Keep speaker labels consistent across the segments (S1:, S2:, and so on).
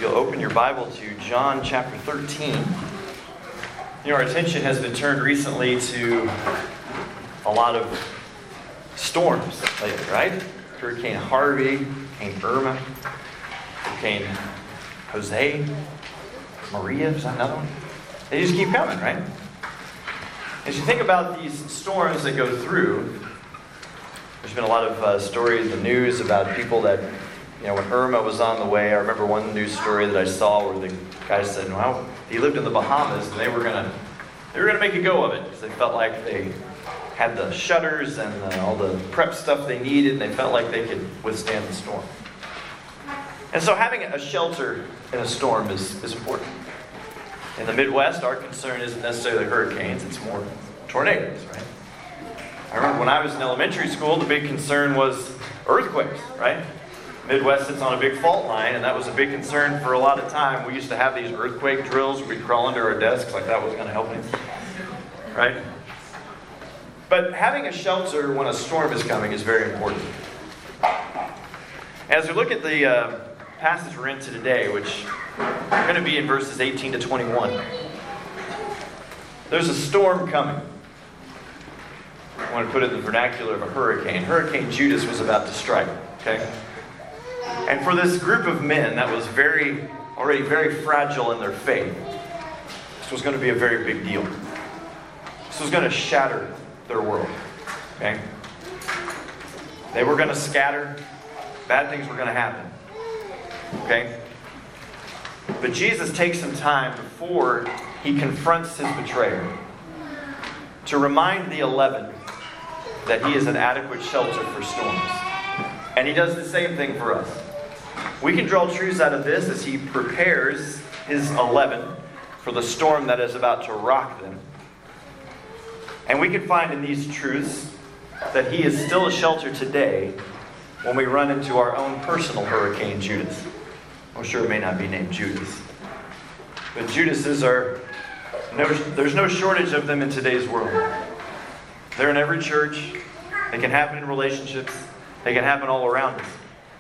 S1: You'll open your Bible to John chapter 13. Our attention has been turned recently to a lot of storms lately, right? Hurricane Harvey, Hurricane Irma, Hurricane Jose, Maria, is that another one? They just keep coming, right? As you think about these storms that go through, there's been a lot of stories in the news about people that, when Irma was on the way. I remember one news story that I saw where the guy said, well, he lived in the Bahamas and they were gonna make a go of it because they felt like they had the shutters and all the prep stuff they needed, and they felt like they could withstand the storm. And so having a shelter in a storm is important. In the Midwest, our concern isn't necessarily hurricanes, it's more tornadoes, right? I remember when I was in elementary school, the big concern was earthquakes, right? Midwest sits on a big fault line, and that was a big concern for a lot of time. We used to have these earthquake drills. We'd crawl under our desks like that was going to help me, right? But having a shelter when a storm is coming is very important. As we look at the passage we're into today, which are going to be in verses 18 to 21, there's a storm coming. I want to put it in the vernacular of a hurricane. Hurricane Judas was about to strike, okay? And for this group of men that was already very fragile in their faith, this was going to be a very big deal. This was going to shatter their world, okay? They were going to scatter. Bad things were going to happen, okay? But Jesus takes some time before he confronts his betrayer to remind the 11 that he is an adequate shelter for storms. And he does the same thing for us. We can draw truths out of this as he prepares his 11 for the storm that is about to rock them. And we can find in these truths that he is still a shelter today when we run into our own personal hurricane, Judas. I'm sure it may not be named Judas. But Judases there's no shortage of them in today's world. They're in every church. They can happen in relationships. They can happen all around us.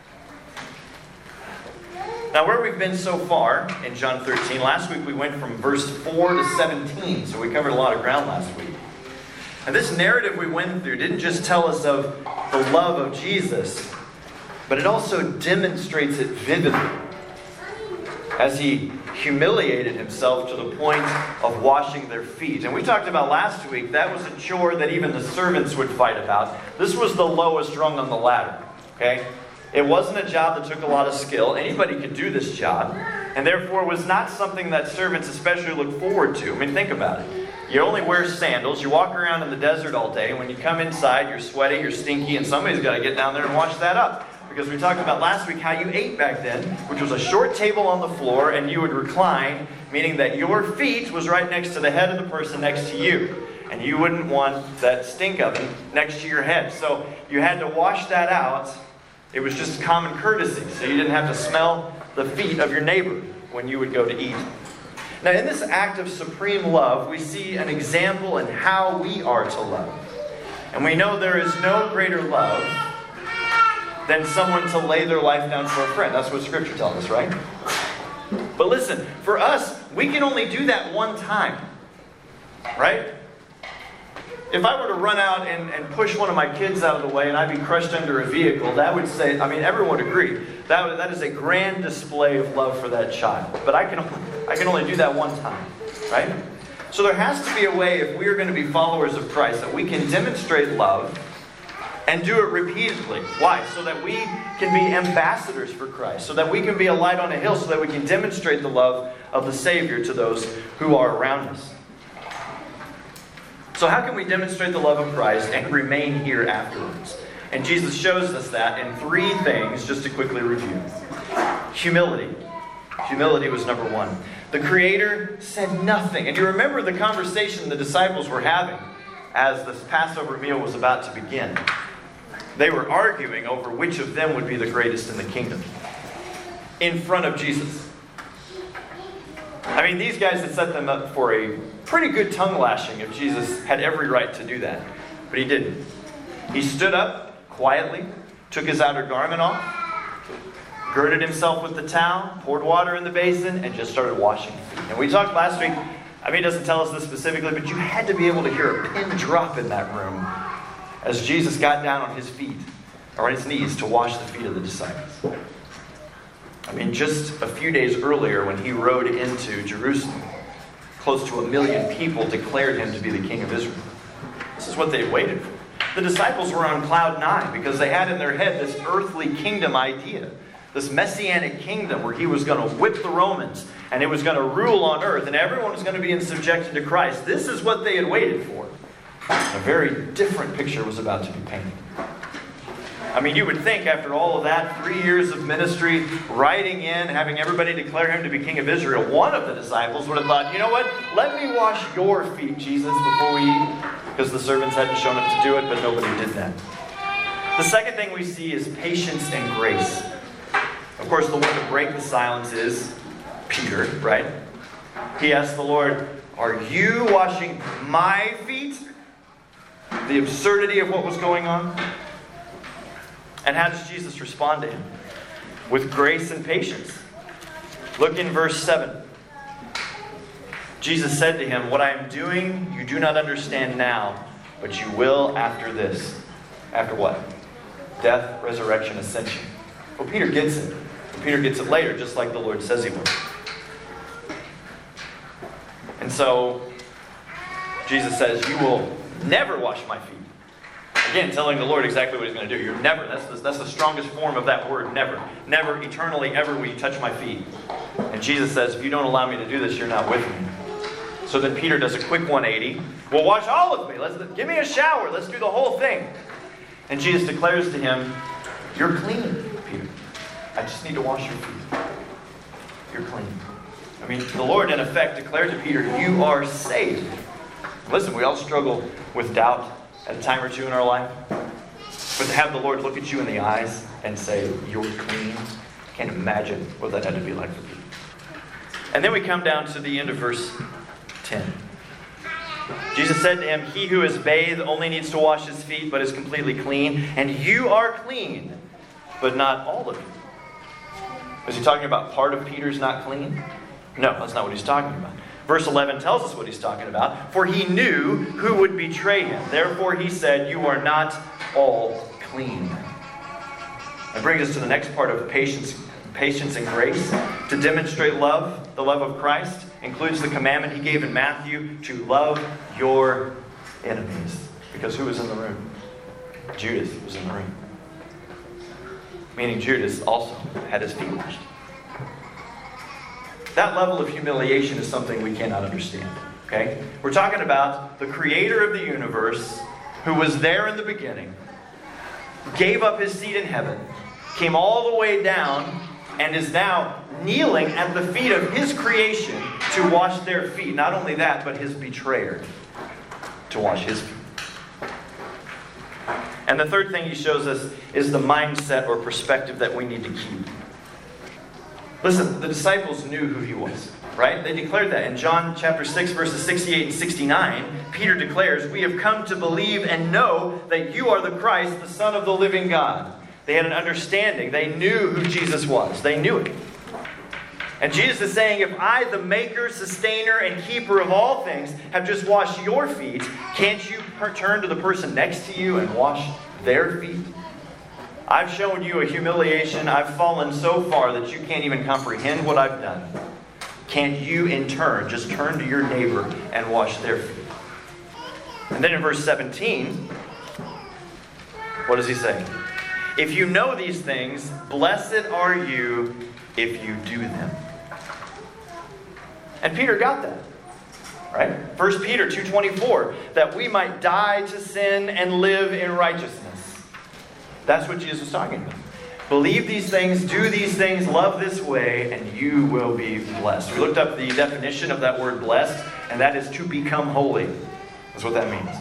S1: Now, where we've been so far in John 13, last week we went from verse 4 to 17, so we covered a lot of ground last week. And this narrative we went through didn't just tell us of the love of Jesus, but it also demonstrates it vividly as he humiliated himself to the point of washing their feet. And we talked about last week, that was a chore that even the servants would fight about. This was the lowest rung on the ladder, okay? It wasn't a job that took a lot of skill. Anybody could do this job, and therefore was not something that servants especially look forward to. I mean, think about it. You only wear sandals, you walk around in the desert all day, and when you come inside, you're sweaty, you're stinky, and somebody's got to get down there and wash that up. Because we talked about last week how you ate back then, which was a short table on the floor, and you would recline, meaning that your feet was right next to the head of the person next to you. And you wouldn't want that stink oven next to your head. So you had to wash that out. It was just common courtesy, so you didn't have to smell the feet of your neighbor when you would go to eat. Now, in this act of supreme love, we see an example in how we are to love. And we know there is no greater love than someone to lay their life down for a friend. That's what Scripture tells us, right? But listen, for us, we can only do that one time, right? If I were to run out and push one of my kids out of the way and I'd be crushed under a vehicle, that would say, everyone would agree, that is a grand display of love for that child. But I can only do that one time, right? So there has to be a way, if we are going to be followers of Christ, that we can demonstrate love and do it repeatedly. Why? So that we can be ambassadors for Christ. So that we can be a light on a hill. So that we can demonstrate the love of the Savior to those who are around us. So how can we demonstrate the love of Christ and remain here afterwards? And Jesus shows us that in 3 things, just to quickly review. Humility. Humility was number 1. The Creator said nothing. And you remember the conversation the disciples were having as the Passover meal was about to begin. They were arguing over which of them would be the greatest in the kingdom. In front of Jesus. These guys had set them up for a pretty good tongue lashing if Jesus had every right to do that. But he didn't. He stood up quietly, took his outer garment off, girded himself with the towel, poured water in the basin, and just started washing feet. And we talked last week, it doesn't tell us this specifically, but you had to be able to hear a pin drop in that room as Jesus got down on his feet, or on his knees, to wash the feet of the disciples. Just a few days earlier when he rode into Jerusalem, close to 1 million people declared him to be the King of Israel. This is what they had waited for. The disciples were on cloud 9 because they had in their head this earthly kingdom idea, this messianic kingdom where he was going to whip the Romans and it was going to rule on earth and everyone was going to be subjected to Christ. This is what they had waited for. A very different picture was about to be painted. You would think after all of that, 3 years of ministry, riding in, having everybody declare him to be King of Israel, one of the disciples would have thought, you know what? Let me wash your feet, Jesus, before we eat. Because the servants hadn't shown up to do it, but nobody did that. The second thing we see is patience and grace. Of course, the one to break the silence is Peter, right? He asked the Lord, "Are you washing my feet?" The absurdity of what was going on. And how does Jesus respond to him? With grace and patience. Look in verse 7. Jesus said to him, "What I am doing you do not understand now, but you will after this." After what? Death, resurrection, ascension. Well, Peter gets it. Peter gets it later, just like the Lord says he will. And so, Jesus says, "You will never wash my feet." Again, telling the Lord exactly what he's going to do. You're never. That's the strongest form of that word, never. Never, eternally, ever will you touch my feet. And Jesus says, if you don't allow me to do this, you're not with me. So then Peter does a quick 180. Well, wash all of me. Give me a shower. Let's do the whole thing. And Jesus declares to him, "You're clean, Peter. I just need to wash your feet. You're clean." The Lord, in effect, declared to Peter, "You are saved." Listen, we all struggle with doubt at a time or two in our life. But to have the Lord look at you in the eyes and say, "You're clean," I can't imagine what that had to be like for Peter. And then we come down to the end of verse 10. Jesus said to him, "He who is bathed only needs to wash his feet, but is completely clean. And you are clean, but not all of you." Is he talking about part of Peter's not clean? No, that's not what he's talking about. Verse 11 tells us what he's talking about. For he knew who would betray him. Therefore he said, "You are not all clean." That brings us to the next part of patience and grace. To demonstrate love, the love of Christ, includes the commandment he gave in Matthew to love your enemies. Because who was in the room? Judas was in the room. Meaning Judas also had his feet washed. That level of humiliation is something we cannot understand. Okay? We're talking about the creator of the universe, who was there in the beginning, gave up his seat in heaven, came all the way down, and is now kneeling at the feet of his creation to wash their feet. Not only that, but his betrayer to wash his feet. And the third thing he shows us is the mindset or perspective that we need to keep. Listen, the disciples knew who he was, right? They declared that. In John chapter 6, verses 68 and 69, Peter declares, "We have come to believe and know that you are the Christ, the Son of the living God." They had an understanding. They knew who Jesus was. They knew it. And Jesus is saying, if I, the maker, sustainer, and keeper of all things, have just washed your feet, can't you turn to the person next to you and wash their feet? I've shown you a humiliation. I've fallen so far that you can't even comprehend what I've done. Can't you, in turn, just turn to your neighbor and wash their feet? And then in verse 17, what does he say? If you know these things, blessed are you if you do them. And Peter got that. Right? 1 Peter 2:24, that we might die to sin and live in righteousness. That's what Jesus was talking about. Believe these things, do these things, love this way, and you will be blessed. We looked up the definition of that word blessed, and that is to become holy. That's what that means.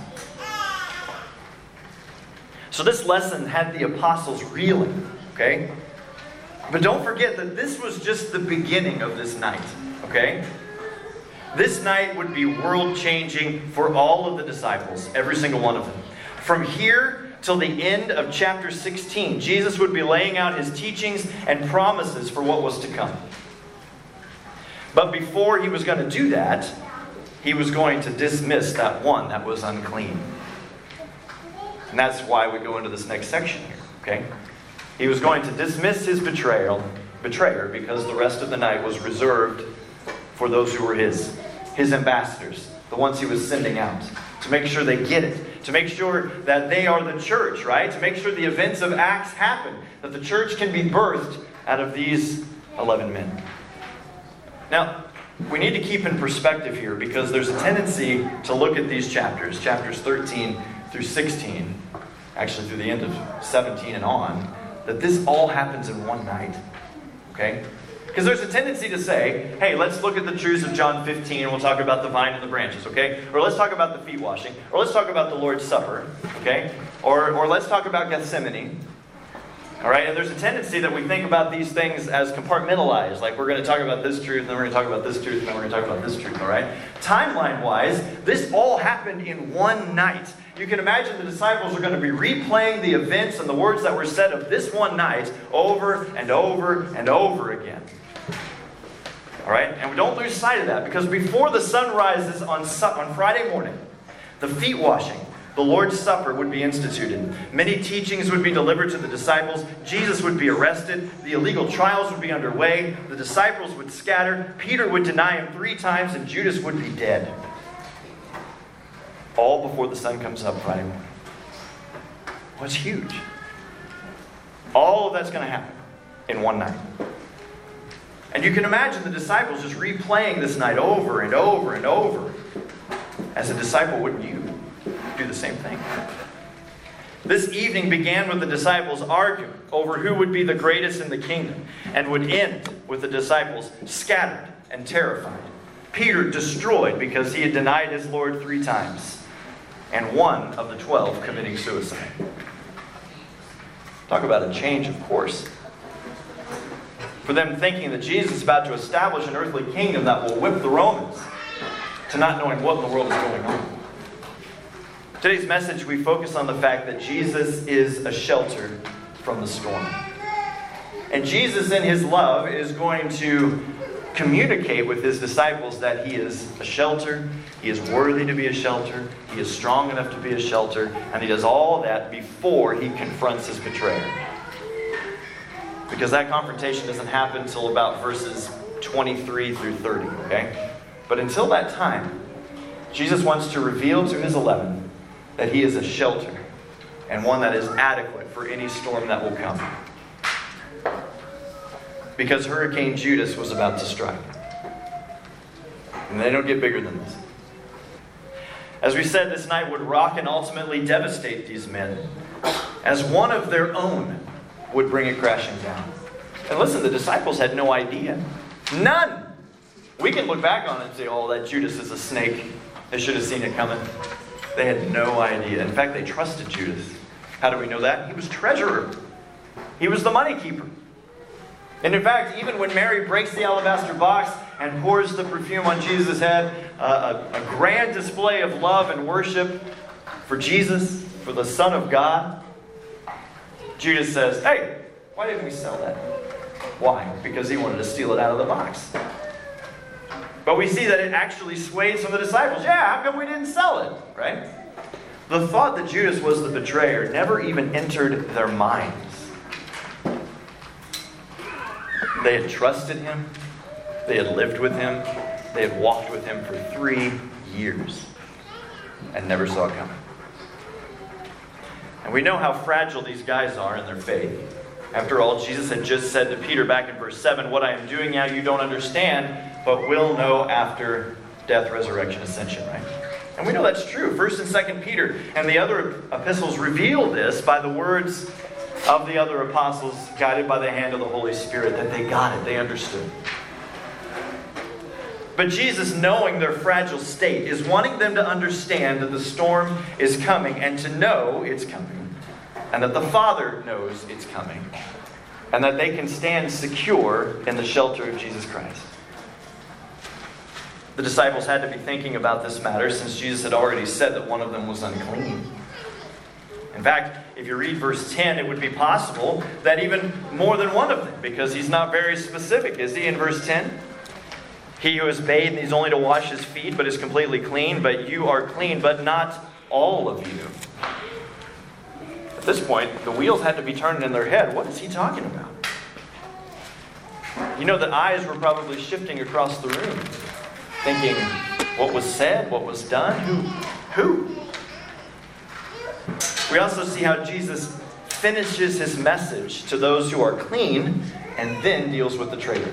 S1: So this lesson had the apostles reeling, okay? But don't forget that this was just the beginning of this night, okay? This night would be world-changing for all of the disciples, every single one of them. From here, till the end of chapter 16. Jesus would be laying out his teachings and promises for what was to come. But before he was going to do that, he was going to dismiss that one that was unclean. And that's why we go into this next section here. Okay? He was going to dismiss his betrayer because the rest of the night was reserved for those who were his ambassadors, the ones he was sending out, to make sure they get it, to make sure that they are the church, right? To make sure the events of Acts happen, that the church can be birthed out of these 11 men. Now, we need to keep in perspective here, because there's a tendency to look at these chapters 13 through 16, actually through the end of 17 and on, that this all happens in one night. Okay? Because there's a tendency to say, hey, let's look at the truths of John 15 and we'll talk about the vine and the branches, okay? Or let's talk about the feet washing. Or let's talk about the Lord's Supper, okay? Or let's talk about Gethsemane. All right? And there's a tendency that we think about these things as compartmentalized. Like, we're going to talk about this truth, and then we're going to talk about this truth, and then we're going to talk about this truth, all right? Timeline-wise, this all happened in one night. You can imagine the disciples are going to be replaying the events and the words that were said of this one night over and over and over again. All right? And we don't lose sight of that, because before the sun rises on Friday morning, the feet washing, the Lord's Supper would be instituted. Many teachings would be delivered to the disciples. Jesus would be arrested. The illegal trials would be underway. The disciples would scatter. Peter would deny him 3 times, and Judas would be dead. All before the sun comes up Friday morning. Well, it's huge. All of that's going to happen in one night. And you can imagine the disciples just replaying this night over and over and over. As a disciple, wouldn't you do the same thing? This evening began with the disciples arguing over who would be the greatest in the kingdom, and would end with the disciples scattered and terrified. Peter destroyed because he had denied his Lord 3 times, and one of the 12 committing suicide. Talk about a change of course. For them thinking that Jesus is about to establish an earthly kingdom that will whip the Romans, to not knowing what in the world is going on. Today's message, we focus on the fact that Jesus is a shelter from the storm. And Jesus, in his love, is going to communicate with his disciples that he is a shelter, he is worthy to be a shelter, he is strong enough to be a shelter, and he does all that before he confronts his betrayer. Because that confrontation doesn't happen until about verses 23 through 30, okay? But until that time, Jesus wants to reveal to his 11 that he is a shelter, and one that is adequate for any storm that will come. Because Hurricane Judas was about to strike. And they don't get bigger than this. As we said, this night would rock and ultimately devastate these men, as one of their own would bring it crashing down. And listen, the disciples had no idea. None! We can look back on it and say, oh, that Judas is a snake. They should have seen it coming. They had no idea. In fact, they trusted Judas. How do we know that? He was treasurer. He was the money keeper. And in fact, even when Mary breaks the alabaster box and pours the perfume on Jesus' head, a grand display of love and worship for Jesus, for the Son of God, Judas says, hey, why didn't we sell that? Why? Because he wanted to steal it out of the box. But we see that it actually sways from the disciples. Yeah, how come we didn't sell it? Right? The thought that Judas was the betrayer never even entered their minds. They had trusted him. They had lived with him. They had walked with him for 3 years and never saw it coming. And we know how fragile these guys are in their faith. After all, Jesus had just said to Peter back in verse 7, what I am doing now you don't understand, but will know after death, resurrection, ascension, right? And we know that's true. 1st and 2nd Peter and the other epistles reveal this by the words of the other apostles, guided by the hand of the Holy Spirit, that they got it, they understood. But Jesus, knowing their fragile state, is wanting them to understand that the storm is coming and to know it's coming. And that the Father knows it's coming. And that they can stand secure in the shelter of Jesus Christ. The disciples had to be thinking about this matter since Jesus had already said that one of them was unclean. In fact, if you read verse 10, it would be possible that even more than one of them, because he's not very specific, is he, in verse 10? He who is bathed needs only to wash his feet, but is completely clean. But you are clean, but not all of you. At this point, the wheels had to be turning in their head. What is he talking about? You know, the eyes were probably shifting across the room, thinking, what was said, what was done, who? We also see how Jesus finishes his message to those who are clean and then deals with the traitor.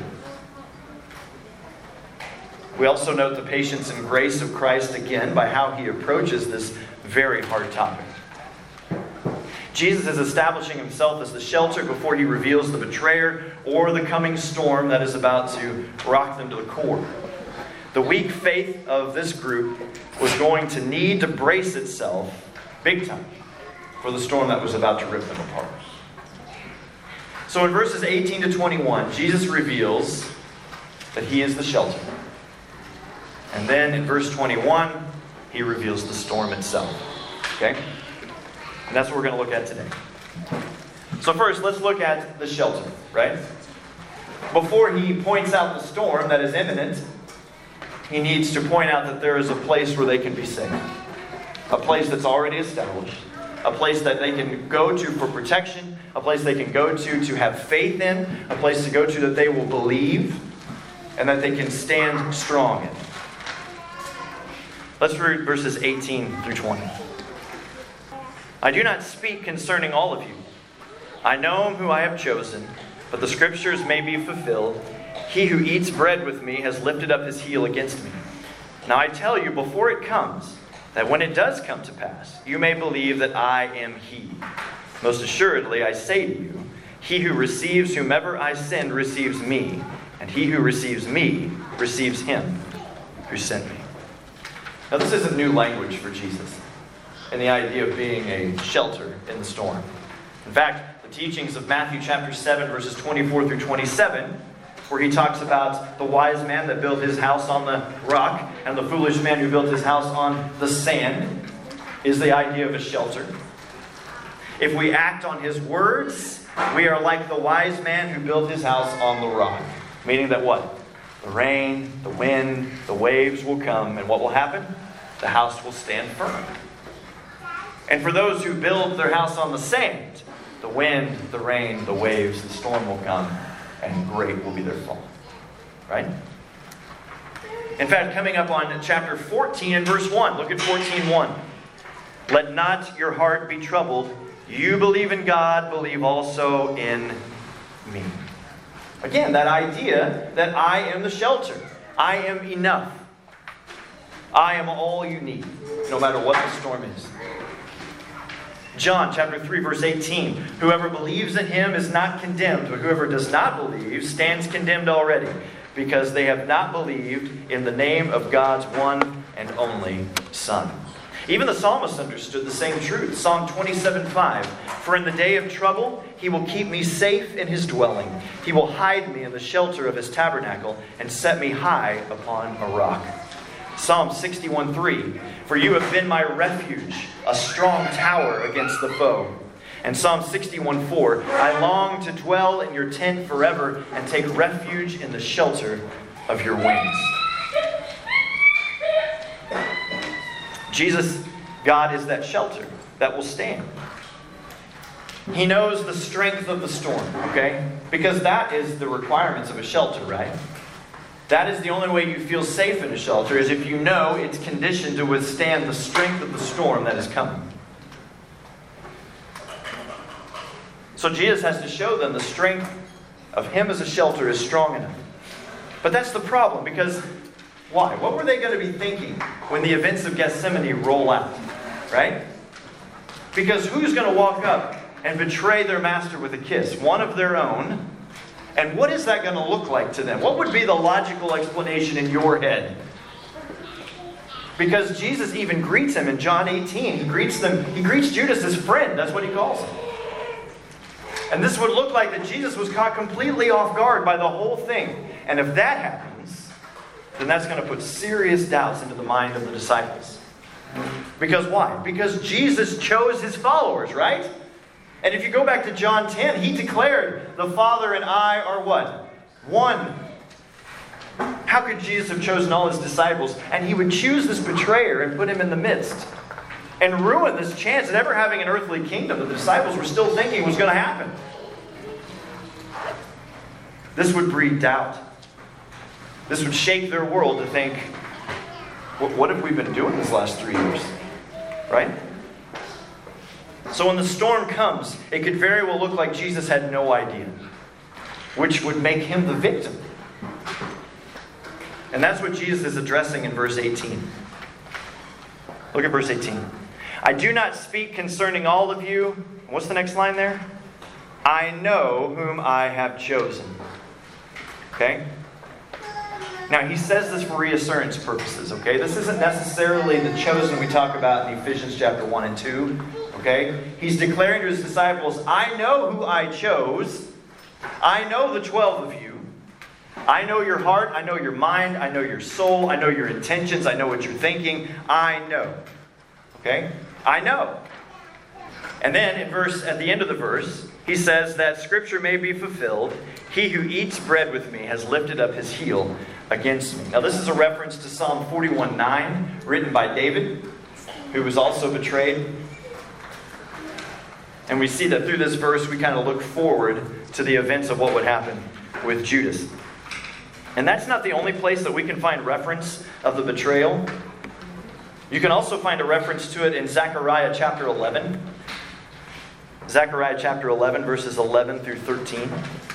S1: We also note the patience and grace of Christ again by how he approaches this very hard topic. Jesus is establishing himself as the shelter before he reveals the betrayer or the coming storm that is about to rock them to the core. The weak faith of this group was going to need to brace itself big time for the storm that was about to rip them apart. So in verses 18 to 21, Jesus reveals that he is the shelter. And then in verse 21, he reveals the storm itself. Okay? And that's what we're going to look at today. So first, let's look at the shelter, right? Before he points out the storm that is imminent, he needs to point out that there is a place where they can be safe. A place that's already established. A place that they can go to for protection. A place they can go to have faith in. A place to go to that they will believe. And that they can stand strong in. Let's read verses 18 through 20. I do not speak concerning all of you. I know who I have chosen, but the scriptures may be fulfilled. He who eats bread with me has lifted up his heel against me. Now I tell you before it comes, that when it does come to pass, you may believe that I am he. Most assuredly, I say to you, he who receives whomever I send receives me, and he who receives me receives him who sent me. Now this isn't new language for Jesus, and the idea of being a shelter in the storm. In fact, the teachings of Matthew chapter 7, verses 24 through 27, where he talks about the wise man that built his house on the rock and the foolish man who built his house on the sand, is the idea of a shelter. If we act on his words, we are like the wise man who built his house on the rock. Meaning that what? The rain, the wind, the waves will come, and what will happen? The house will stand firm. And for those who build their house on the sand, the wind, the rain, the waves, the storm will come, and great will be their fall. Right? In fact, coming up on chapter 14 and verse 1, look at 14:1. Let not your heart be troubled. You believe in God, believe also in me. Again, that idea that I am the shelter. I am enough. I am all you need, no matter what the storm is. John chapter 3, verse 18. Whoever believes in him is not condemned, but whoever does not believe stands condemned already, because they have not believed in the name of God's one and only Son. Even the psalmist understood the same truth. Psalm 27:5. For in the day of trouble, he will keep me safe in his dwelling. He will hide me in the shelter of his tabernacle and set me high upon a rock. Psalm 61:3. For you have been my refuge, a strong tower against the foe. And Psalm 61:4. I long to dwell in your tent forever and take refuge in the shelter of your wings. Jesus, God, is that shelter that will stand. He knows the strength of the storm, okay? Because that is the requirements of a shelter, right? That is the only way you feel safe in a shelter, is if you know it's conditioned to withstand the strength of the storm that is coming. So Jesus has to show them the strength of him as a shelter is strong enough. But that's the problem, because why? What were they going to be thinking when the events of Gethsemane roll out? Right? Because who's going to walk up and betray their master with a kiss? One of their own. And what is that going to look like to them? What would be the logical explanation in your head? Because Jesus even greets him in John 18. He greets Judas as friend. That's what he calls him. And this would look like that Jesus was caught completely off guard by the whole thing. And if that happens, then that's going to put serious doubts into the mind of the disciples. Because why? Because Jesus chose his followers, right? And if you go back to John 10, he declared, the Father and I are what? One. How could Jesus have chosen all his disciples and he would choose this betrayer and put him in the midst and ruin this chance at ever having an earthly kingdom that the disciples were still thinking was going to happen? This would breed doubt. This would shake their world to think, what have we been doing this last 3 years? Right? So when the storm comes, it could very well look like Jesus had no idea, which would make him the victim. And that's what Jesus is addressing in verse 18. Look at verse 18. I do not speak concerning all of you. What's the next line there? I know whom I have chosen. Okay? Now, he says this for reassurance purposes, okay? This isn't necessarily the chosen we talk about in Ephesians chapter 1 and 2, okay? He's declaring to his disciples, I know who I chose. I know the 12 of you. I know your heart. I know your mind. I know your soul. I know your intentions. I know what you're thinking. I know. Okay? I know. And then at the end of the verse, he says that Scripture may be fulfilled. He who eats bread with me has lifted up his heel against me. Now this is a reference to Psalm 41:9, written by David, who was also betrayed. And we see that through this verse, we kind of look forward to the events of what would happen with Judas. And that's not the only place that we can find reference of the betrayal. You can also find a reference to it in Zechariah chapter 11. Zechariah chapter 11, verses 11 through 13.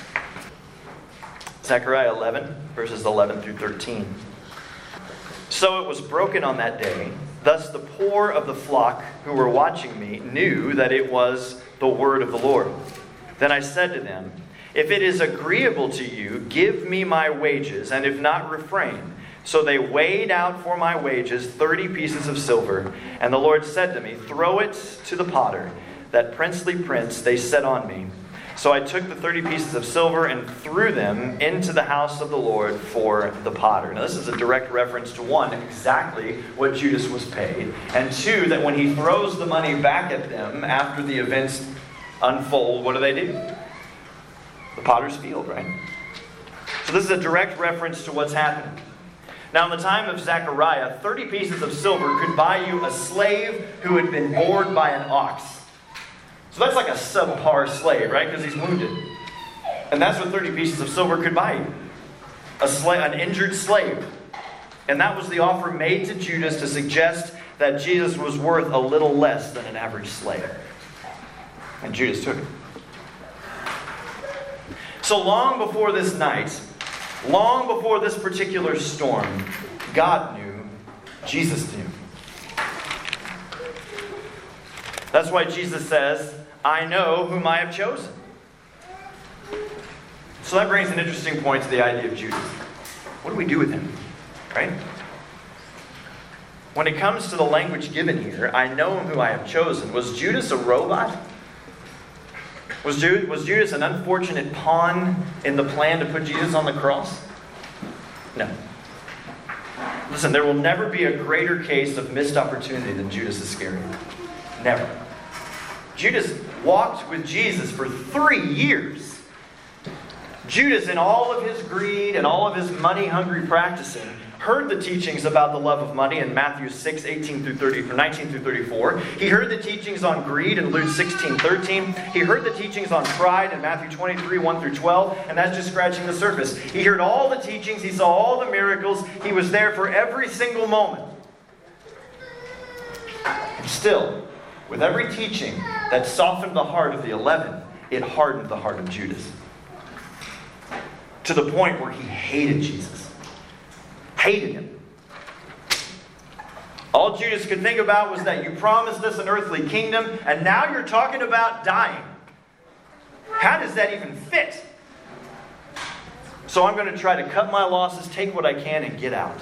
S1: Zechariah 11, verses 11 through 13. So it was broken on that day. Thus the poor of the flock who were watching me knew that it was the word of the Lord. Then I said to them, if it is agreeable to you, give me my wages, and if not, refrain. So they weighed out for my wages 30 pieces of silver. And the Lord said to me, throw it to the potter. That princely prince they set on me. So I took the 30 pieces of silver and threw them into the house of the Lord for the potter. Now this is a direct reference to one, exactly what Judas was paid. And two, that when he throws the money back at them after the events unfold, what do? The potter's field, right? So this is a direct reference to what's happening. Now in the time of Zechariah, 30 pieces of silver could buy you a slave who had been bored by an ox. So that's like a subpar slave, right? Because he's wounded. And that's what 30 pieces of silver could buy you. An injured slave. And that was the offer made to Judas to suggest that Jesus was worth a little less than an average slave. And Judas took it. So long before this night, long before this particular storm, God knew, Jesus knew. That's why Jesus says, I know whom I have chosen. So that brings an interesting point to the idea of Judas. What do we do with him? Right? When it comes to the language given here, I know whom I have chosen. Was Judas a robot? Was Judas an unfortunate pawn in the plan to put Jesus on the cross? No. Listen, there will never be a greater case of missed opportunity than Judas Iscariot. Never. Judas walked with Jesus for 3 years. Judas, in all of his greed and all of his money-hungry practicing, heard the teachings about the love of money in Matthew 6, 19 through 34. He heard the teachings on greed in Luke 16, 13. He heard the teachings on pride in Matthew 23, 1 through 12. And that's just scratching the surface. He heard all the teachings. He saw all the miracles. He was there for every single moment. And still, with every teaching that softened the heart of the 11, it hardened the heart of Judas. To the point where he hated Jesus. Hated him. All Judas could think about was that you promised us an earthly kingdom, and now you're talking about dying. How does that even fit? So I'm going to try to cut my losses, take what I can, and get out.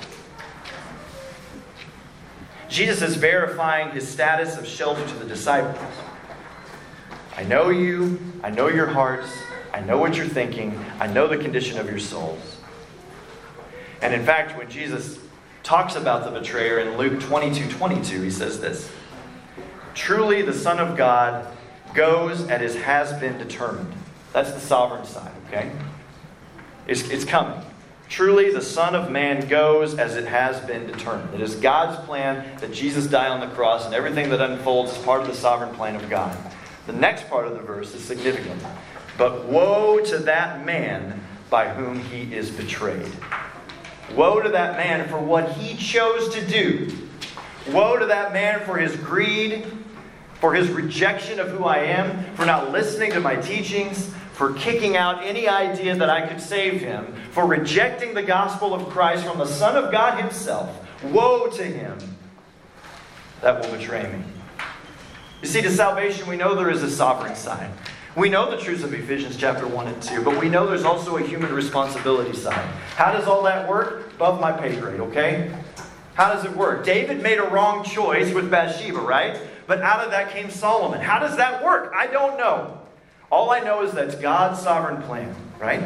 S1: Jesus is verifying his status of shelter to the disciples. I know you. I know your hearts. I know what you're thinking. I know the condition of your souls. And in fact, when Jesus talks about the betrayer in Luke 22:22. He says this: "Truly the Son of God goes as it has been determined." That's the sovereign side, okay? It's coming. Truly the Son of Man goes as it has been determined. It is God's plan that Jesus die on the cross, and everything that unfolds is part of the sovereign plan of God. The next part of the verse is significant. "But woe to that man by whom he is betrayed." Woe to that man for what he chose to do. Woe to that man for his greed, for his rejection of who I am, for not listening to my teachings, for kicking out any idea that I could save him, for rejecting the gospel of Christ from the Son of God himself. Woe to him that will betray me. You see, to salvation, we know there is a sovereign side. We know the truths of Ephesians chapter 1 and 2, but we know there's also a human responsibility side. How does all that work? Above my pay grade, okay? How does it work? David made a wrong choice with Bathsheba, right? But out of that came Solomon. How does that work? I don't know. All I know is that's God's sovereign plan, right?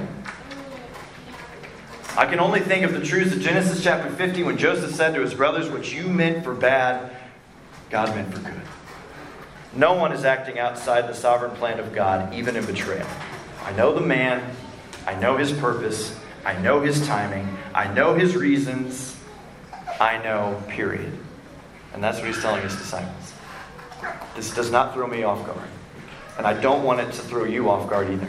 S1: I can only think of the truths of Genesis chapter 50 when Joseph said to his brothers, "What you meant for bad, God meant for good." No one is acting outside the sovereign plan of God, even in betrayal. I know the man. I know his purpose. I know his timing. I know his reasons. I know, period. And that's what he's telling his disciples. This does not throw me off guard. And I don't want it to throw you off guard either.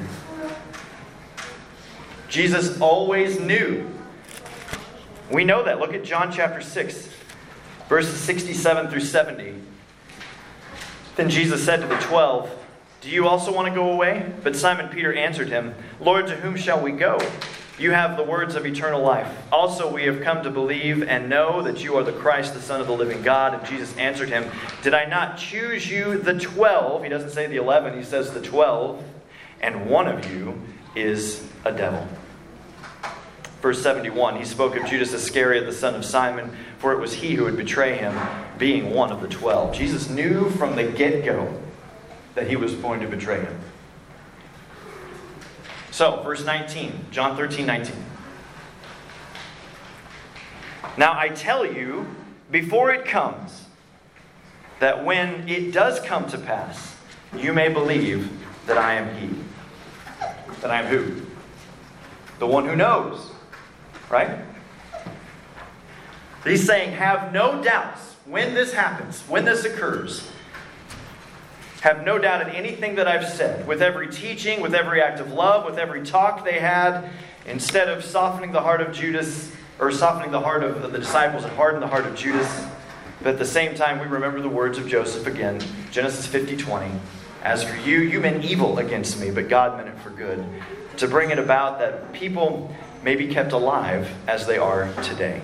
S1: Jesus always knew. We know that. Look at John chapter 6, verses 67 through 70. Then Jesus said to the 12, "Do you also want to go away?" But Simon Peter answered him, "Lord, to whom shall we go? You have the words of eternal life. Also we have come to believe and know that you are the Christ, the Son of the living God." And Jesus answered him, "Did I not choose you, the 12?" He doesn't say the 11, he says the 12. "And one of you is a devil." Verse 71, he spoke of Judas Iscariot, the son of Simon, for it was he who would betray him, being one of the 12. Jesus knew from the get-go that he was going to betray him. So, verse 19, John 13:19. "Now I tell you, before it comes, that when it does come to pass, you may believe that I am he." That I am who? The one who knows. Right? He's saying, have no doubts when this happens, when this occurs. Have no doubt in anything that I've said. With every teaching, with every act of love, with every talk they had, instead of softening the heart of Judas, or softening the heart of the disciples, and hardened the heart of Judas. But at the same time, we remember the words of Joseph again. Genesis 50:20. "As for you, you meant evil against me, but God meant it for good, to bring it about that people may be kept alive as they are today."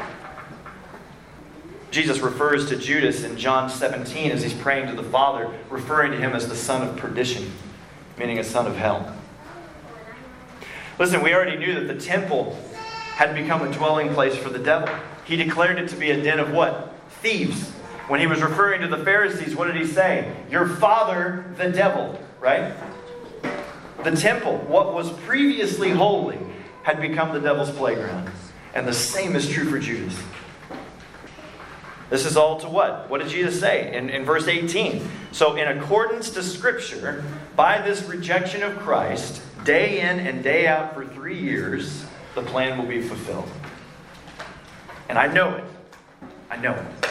S1: Jesus refers to Judas in John 17 as he's praying to the Father, referring to him as the son of perdition, meaning a son of hell. Listen, we already knew that the temple had become a dwelling place for the devil. He declared it to be a den of what? Thieves. When he was referring to the Pharisees, what did he say? "Your father, the devil," right? The temple, what was previously holy, had become the devil's playground. And the same is true for Judas. This is all to what? What did Jesus say in verse 18? "So in accordance to Scripture, by this rejection of Christ, day in and day out for 3 years, the plan will be fulfilled." And I know it. I know it.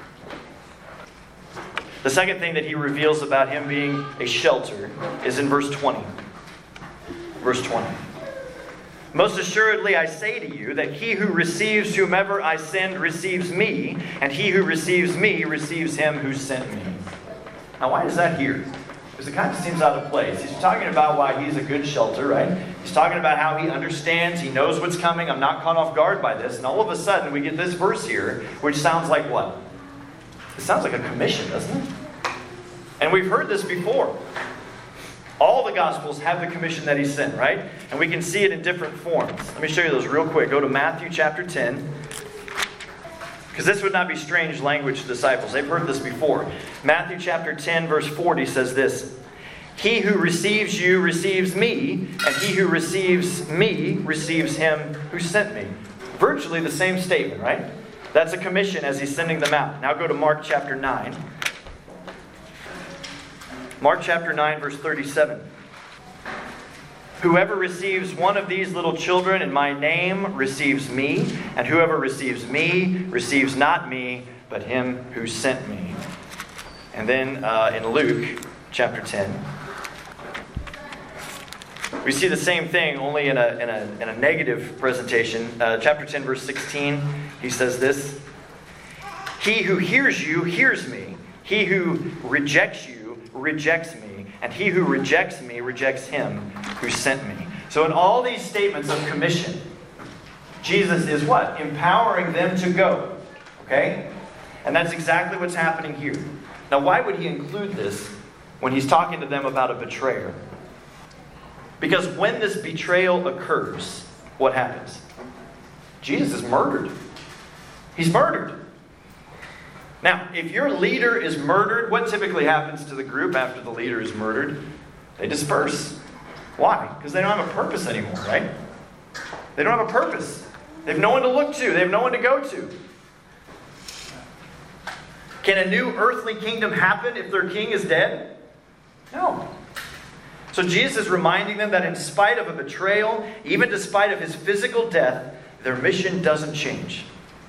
S1: The second thing that he reveals about him being a shelter is in verse 20. Verse 20. "Most assuredly I say to you that he who receives whomever I send receives me, and he who receives me receives him who sent me." Now why is that here? Because it kind of seems out of place. He's talking about why he's a good shelter, right? He's talking about how he understands, he knows what's coming, I'm not caught off guard by this. And all of a sudden we get this verse here, which sounds like what? It sounds like a commission, doesn't it? And we've heard this before. All the Gospels have the commission that he sent, right? And we can see it in different forms. Let me show you those real quick. Go to Matthew chapter 10. Because this would not be strange language to disciples. They've heard this before. Matthew chapter 10 verse 40 says this: "He who receives you receives me, and he who receives me receives him who sent me." Virtually the same statement, right? That's a commission as he's sending them out. Now go to Mark chapter 9. Mark chapter 9, verse 37. Whoever receives one of these little children in my name receives me, and whoever receives me receives not me, but him who sent me. And then in Luke chapter 10, we see the same thing, only in a negative presentation. Chapter 10, verse 16, he says this: He who hears you hears me. He who rejects you rejects me. And he who rejects me rejects him who sent me. So in all these statements of commission, Jesus is what? Empowering them to go. Okay? And that's exactly what's happening here. Now, why would he include this when he's talking to them about a betrayer? Because when this betrayal occurs, what happens? Jesus is murdered. He's murdered. Now, if your leader is murdered, what typically happens to the group after the leader is murdered? They disperse. Why? Because they don't have a purpose anymore, right? They don't have a purpose. They have no one to look to. They have no one to go to. Can a new earthly kingdom happen if their king is dead? No. So Jesus is reminding them that in spite of a betrayal, even despite of his physical death, their mission doesn't change.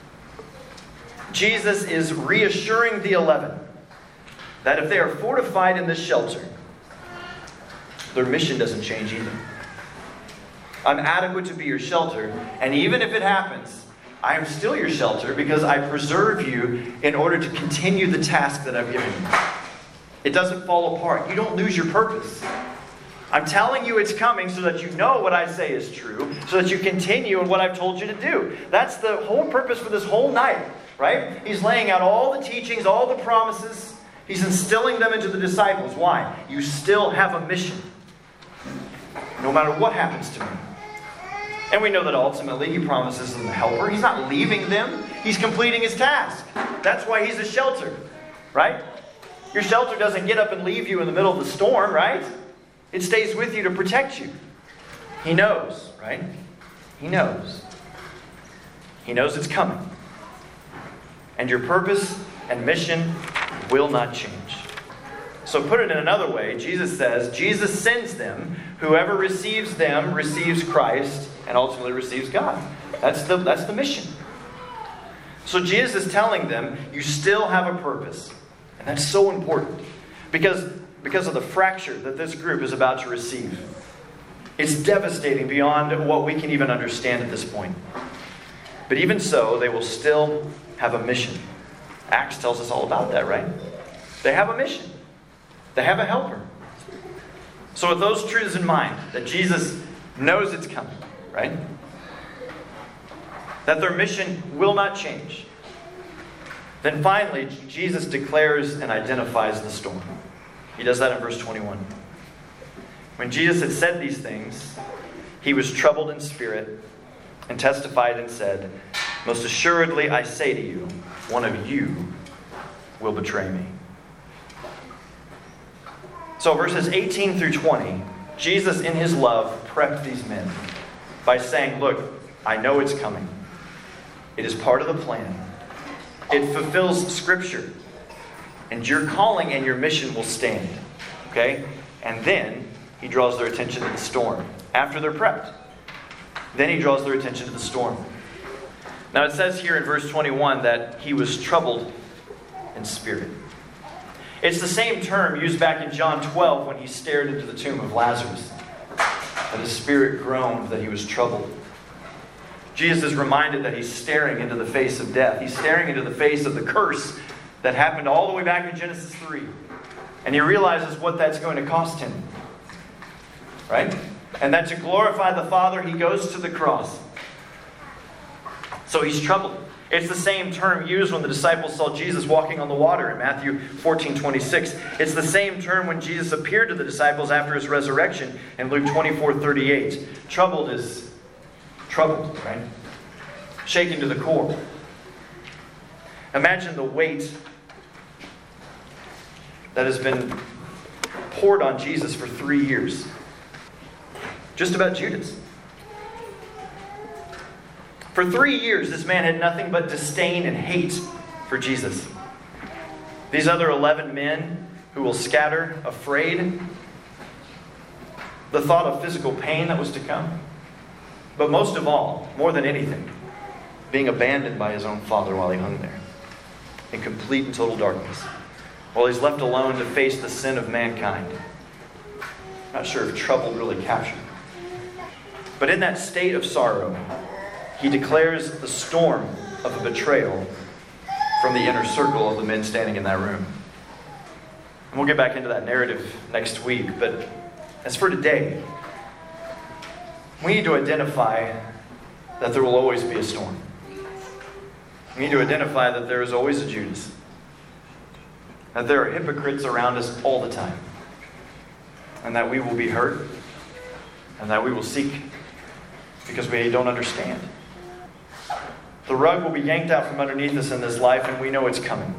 S1: Jesus is reassuring the 11 that if they are fortified in this shelter, their mission doesn't change either. I'm adequate to be your shelter, and even if it happens, I am still your shelter because I preserve you in order to continue the task that I've given you. It doesn't fall apart. You don't lose your purpose. I'm telling you it's coming so that you know what I say is true, so that you continue in what I've told you to do. That's the whole purpose for this whole night, right? He's laying out all the teachings, all the promises. He's instilling them into the disciples. Why? You still have a mission, no matter what happens to me. And we know that ultimately he promises them a helper. He's not leaving them. He's completing his task. That's why he's a shelter, right? Your shelter doesn't get up and leave you in the middle of the storm, right? It stays with you to protect you. He knows, right? He knows. He knows it's coming. And your purpose and mission will not change. So put it in another way, Jesus says, Jesus sends them. Whoever receives them receives Christ and ultimately receives God. That's the mission. So Jesus is telling them, you still have a purpose. And that's so important. Because of the fracture that this group is about to receive. It's devastating beyond what we can even understand at this point. But even so, they will still have a mission. Acts tells us all about that, right? They have a mission. They have a helper. So with those truths in mind, that Jesus knows it's coming, right? That their mission will not change. Then finally, Jesus declares and identifies the storm. He does that in verse 21. When Jesus had said these things, he was troubled in spirit and testified and said, most assuredly I say to you, one of you will betray me. So verses 18 through 20, Jesus in his love prepped these men by saying, look, I know it's coming. It is part of the plan. It fulfills Scripture. And your calling and your mission will stand. Okay? And then he draws their attention to the storm. After they're prepped. Then he draws their attention to the storm. Now it says here in verse 21 that he was troubled in spirit. It's the same term used back in John 12 when he stared into the tomb of Lazarus. That his spirit groaned, that he was troubled. Jesus is reminded that he's staring into the face of death. He's staring into the face of the curse that happened all the way back in Genesis 3. And he realizes what that's going to cost him. Right? And that to glorify the Father, he goes to the cross. So he's troubled. It's the same term used when the disciples saw Jesus walking on the water in Matthew 14:26. It's the same term when Jesus appeared to the disciples after his resurrection in Luke 24:38. Troubled is troubled, right? Shaken to the core. Imagine the weight that has been poured on Jesus for 3 years. Just about Judas. For 3 years, this man had nothing but disdain and hate for Jesus. These other 11 men who will scatter, afraid, the thought of physical pain that was to come. But most of all, more than anything, being abandoned by his own father while he hung there, in complete and total darkness, while he's left alone to face the sin of mankind. Not sure if trouble really captured him. But in that state of sorrow, he declares the storm of a betrayal from the inner circle of the men standing in that room. And we'll get back into that narrative next week. But as for today, we need to identify that there will always be a storm. We need to identify that there is always a Judas. That there are hypocrites around us all the time. And that we will be hurt. And that we will seek because we don't understand. The rug will be yanked out from underneath us in this life, and we know it's coming.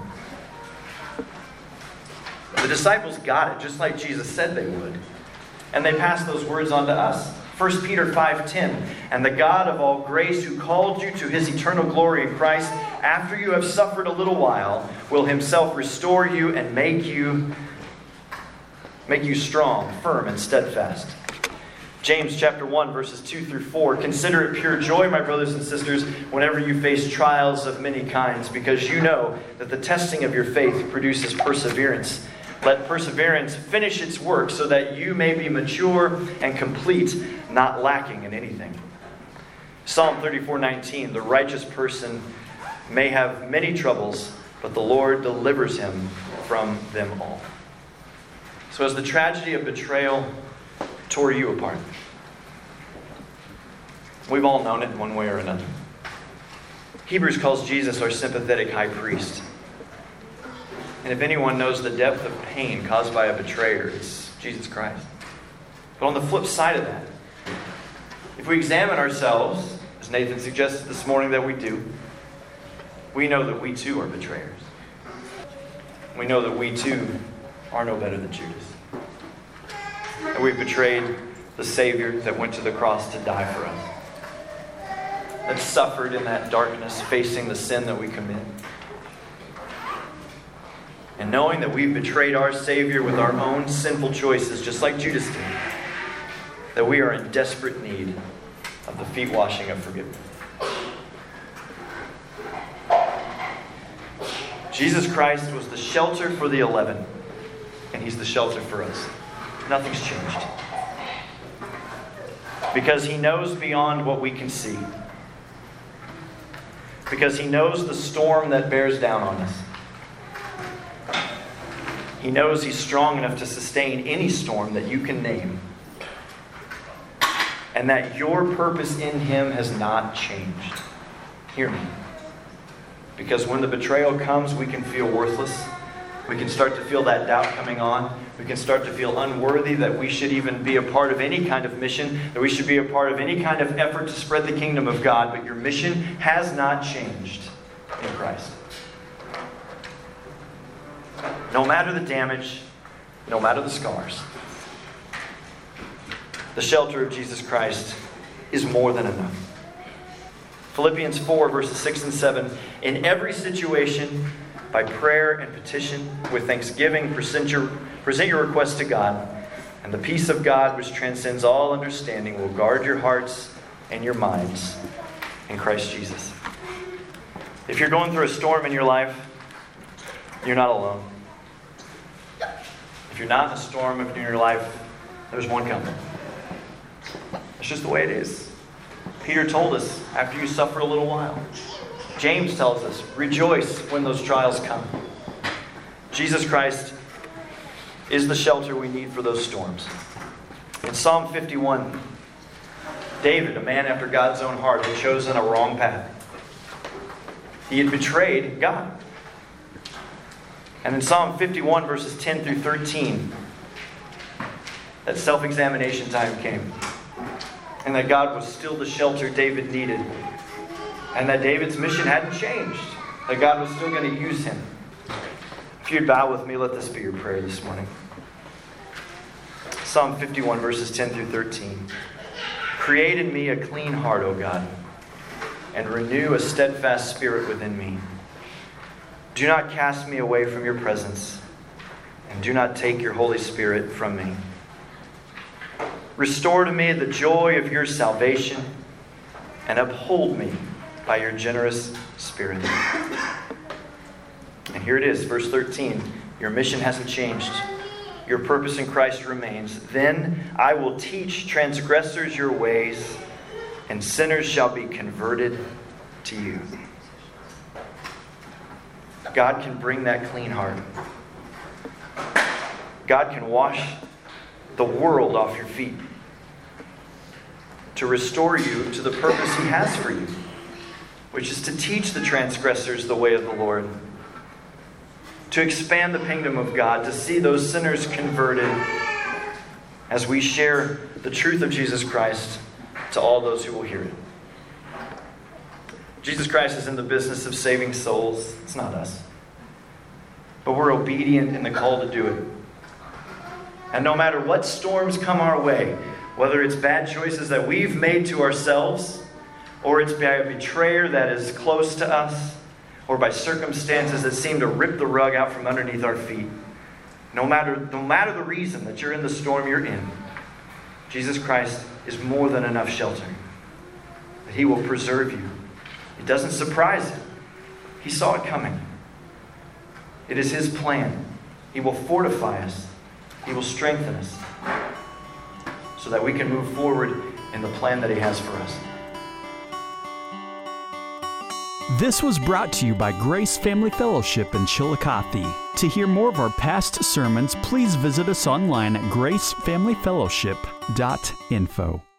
S1: The disciples got it, just like Jesus said they would. And they passed those words on to us. 1 Peter 5:10, "And the God of all grace, who called you to his eternal glory in Christ, after you have suffered a little while, will himself restore you and make you strong, firm, and steadfast." James chapter 1, verses 2 through 4. "Consider it pure joy, my brothers and sisters, whenever you face trials of many kinds, because you know that the testing of your faith produces perseverance. Let perseverance finish its work so that you may be mature and complete, not lacking in anything." Psalm 34:19. "The righteous person may have many troubles, but the Lord delivers him from them all." So as the tragedy of betrayal tore you apart, we've all known it in one way or another. Hebrews calls Jesus our sympathetic high priest. And if anyone knows the depth of pain caused by a betrayer, it's Jesus Christ. But on the flip side of that, if we examine ourselves, as Nathan suggested this morning that we do, we know that we too are betrayers. We know that we too are no better than Judas. And we've betrayed the Savior that went to the cross to die for us. That suffered in that darkness, facing the sin that we commit. And knowing that we've betrayed our Savior with our own sinful choices, just like Judas did, that we are in desperate need of the feet washing of forgiveness. Jesus Christ was the shelter for the 11, and He's the shelter for us. Nothing's changed. Because He knows beyond what we can see. Because He knows the storm that bears down on us. He knows He's strong enough to sustain any storm that you can name. And that your purpose in Him has not changed. Hear me. Because when the betrayal comes, we can feel worthless. We can start to feel that doubt coming on. We can start to feel unworthy that we should even be a part of any kind of mission, that we should be a part of any kind of effort to spread the kingdom of God. But your mission has not changed in Christ. No matter the damage, no matter the scars, the shelter of Jesus Christ is more than enough. Philippians 4, verses 6 and 7. "In every situation, by prayer and petition, with thanksgiving, present your requests to God, and the peace of God, which transcends all understanding, will guard your hearts and your minds in Christ Jesus." If you're going through a storm in your life, you're not alone. If you're not in a storm in your life, there's one coming. It's just the way it is. Peter told us, after you suffer a little while. James tells us, rejoice when those trials come. Jesus Christ is the shelter we need for those storms. In Psalm 51, David, a man after God's own heart, had chosen a wrong path. He had betrayed God. And in Psalm 51, verses 10 through 13, that self-examination time came. And that God was still the shelter David needed. And that David's mission hadn't changed. That God was still going to use him. If you'd bow with me, let this be your prayer this morning. Psalm 51, verses 10 through 13. "Create in me a clean heart, O God, and renew a steadfast spirit within me. Do not cast me away from your presence, and do not take your Holy Spirit from me. Restore to me the joy of your salvation, and uphold me by your generous Spirit. And here it is, verse 13. Your mission hasn't changed. Your purpose in Christ remains. Then I will teach transgressors your ways, and sinners shall be converted to you. God can bring that clean heart. God can wash the world off your feet to restore you to the purpose He has for you, which is to teach the transgressors the way of the Lord, to expand the kingdom of God, to see those sinners converted as we share the truth of Jesus Christ to all those who will hear it. Jesus Christ is in the business of saving souls. It's not us. But we're obedient in the call to do it. And no matter what storms come our way, whether it's bad choices that we've made to ourselves, or it's by a betrayer that is close to us, or by circumstances that seem to rip the rug out from underneath our feet, no matter the reason that you're in the storm you're in, Jesus Christ is more than enough shelter. That He will preserve you. It doesn't surprise Him. He saw it coming. It is His plan. He will fortify us. He will strengthen us so that we can move forward in the plan that He has for us.
S2: This was brought to you by Grace Family Fellowship in Chillicothe. To hear more of our past sermons, please visit us online at gracefamilyfellowship.info.